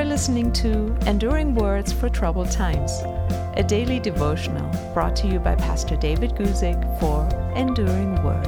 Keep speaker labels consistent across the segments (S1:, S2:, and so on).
S1: listening to Enduring Words for Troubled Times, a daily devotional brought to you by Pastor David Guzik for Enduring Word.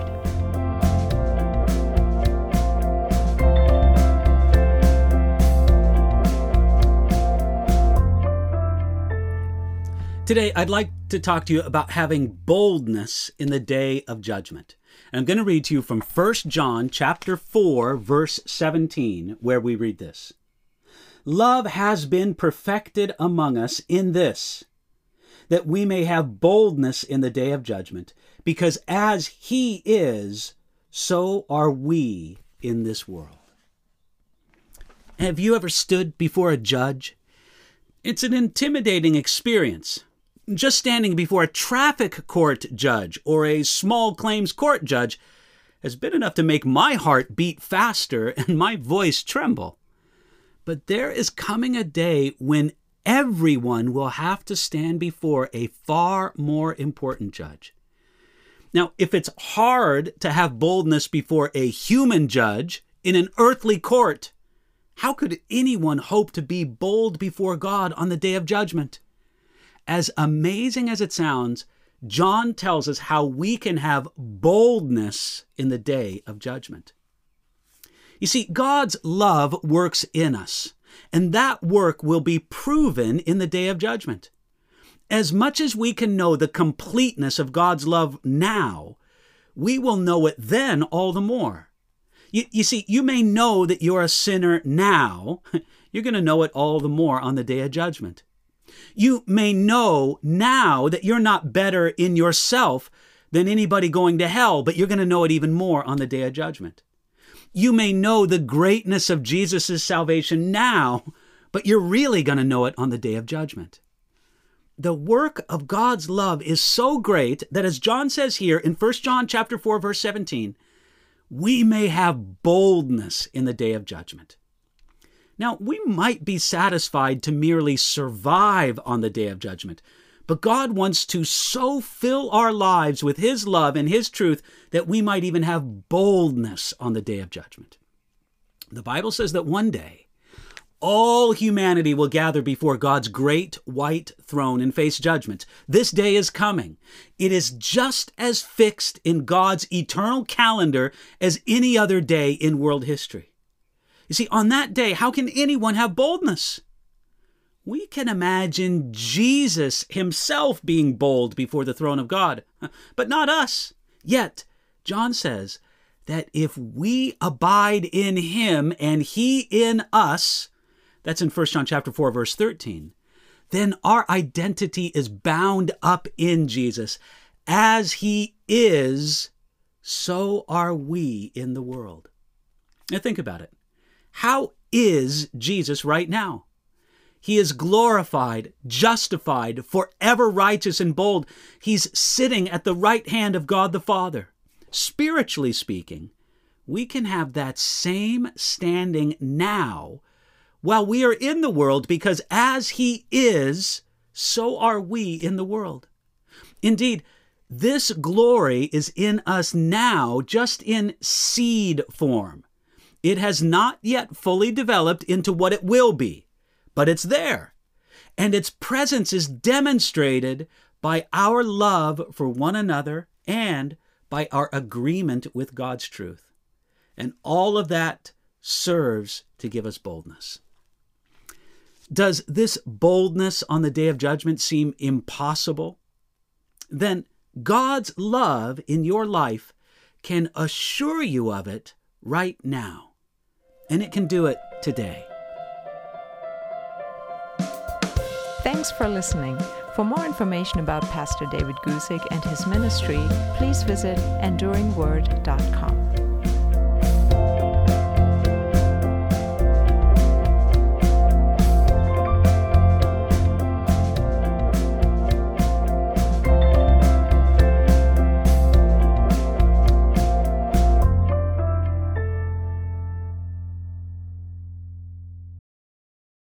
S2: Today, I'd like to talk to you about having boldness in the day of judgment. And I'm going to read to you from 1 John chapter 4, verse 17, where we read this. Love has been perfected among us in this, that we may have boldness in the day of judgment, because as He is, so are we in this world. Have you ever stood before a judge? It's an intimidating experience. Just standing before a traffic court judge or a small claims court judge has been enough to make my heart beat faster and my voice tremble. But there is coming a day when everyone will have to stand before a far more important judge. Now, if it's hard to have boldness before a human judge in an earthly court, how could anyone hope to be bold before God on the day of judgment? As amazing as it sounds, John tells us how we can have boldness in the day of judgment. You see, God's love works in us, and that work will be proven in the day of judgment. As much as we can know the completeness of God's love now, we will know it then all the more. You see, you may know that you're a sinner now. You're going to know it all the more on the day of judgment. You may know now that you're not better in yourself than anybody going to hell, but you're going to know it even more on the day of judgment. You may know the greatness of Jesus' salvation now, but you're really going to know it on the day of judgment. The work of God's love is so great that, as John says here in 1 John chapter 4, verse 17, we may have boldness in the day of judgment. Now, we might be satisfied to merely survive on the day of judgment, but God wants to so fill our lives with His love and His truth that we might even have boldness on the day of judgment. The Bible says that one day, all humanity will gather before God's great white throne and face judgment. This day is coming. It is just as fixed in God's eternal calendar as any other day in world history. You see, on that day, how can anyone have boldness? We can imagine Jesus Himself being bold before the throne of God, but not us. Yet, John says that if we abide in Him and He in us, that's in 1 John chapter 4, verse 13, then our identity is bound up in Jesus. As He is, so are we in the world. Now think about it. How is Jesus right now? He is glorified, justified, forever righteous and bold. He's sitting at the right hand of God the Father. Spiritually speaking, we can have that same standing now while we are in the world, because as He is, so are we in the world. Indeed, this glory is in us now, just in seed form. It has not yet fully developed into what it will be, but it's there. And its presence is demonstrated by our love for one another and by our agreement with God's truth. And all of that serves to give us boldness. Does this boldness on the day of judgment seem impossible? Then God's love in your life can assure you of it right now. And it can do it today.
S1: Thanks for listening. For more information about Pastor David Guzik and his ministry, please visit enduringword.com.